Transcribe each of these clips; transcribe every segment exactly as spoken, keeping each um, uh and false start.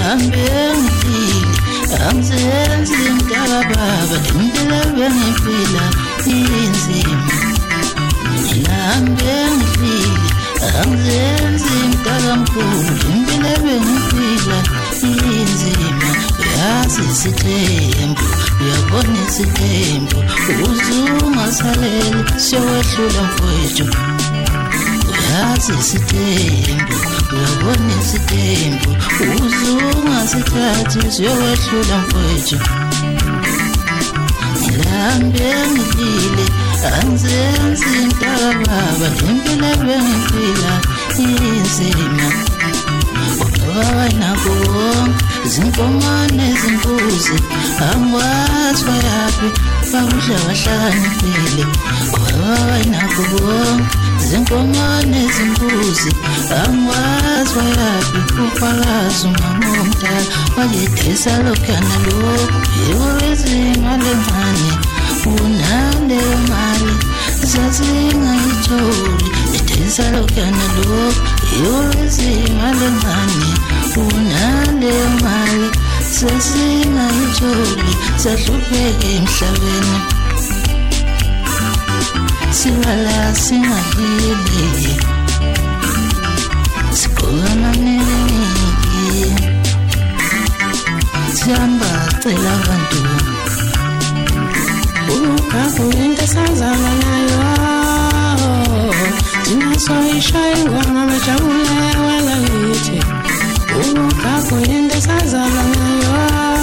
ngihambe ngifile angizenzi mntaka baba impilo bengiphila inzima ngihambe ngifile angizenzi mntaka mkhulu impilo bengiphila inzima uyazi isithembu uyabona isithembu uzungasaleli siyowehlula mfowethu uyazi isithembu uyabona isithembu uzungasithathi siyowehlula mfowethu ngihambe ngifile angizenzi mntaka baba impilo bengiphila inzima Baba nakho zinkomane zimbuzi angwazi bayaphi bakudla bahlaniphile Baba nakho zinkomane zimbuzi angwazi bayaphi ufakazi umamomdala wayedesa lokhana lokho yezimali encane unale mali sasingayitholi edesa lokhana lokho yezimali encane unale mali sasingayitholi sahlupheke emhlabeni siwala singahile sikona nengi sihamba cela abantu ukakho into sazama nayo thina soyishaya ingoma bajabule wala lithi ukakho into sazama nayo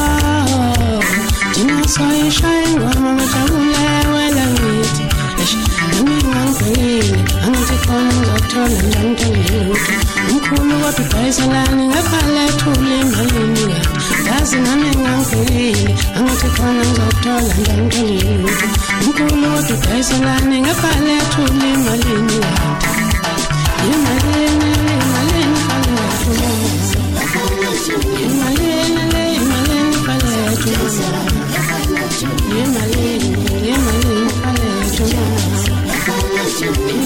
thina soyishaya ingoma bajabule wala lithi ngangibhekile angithi khona ngizothola njangithelelutho umkhulu kodwa udayiselani ngaphalethule emalini yazi nami ngangibhekile angithi khona ngizothola njangithelelutho umkhulu kodwa udayiselani ngaphalethule emalini imalini imalini falethule imalini imalini falethule imalini imalini falethule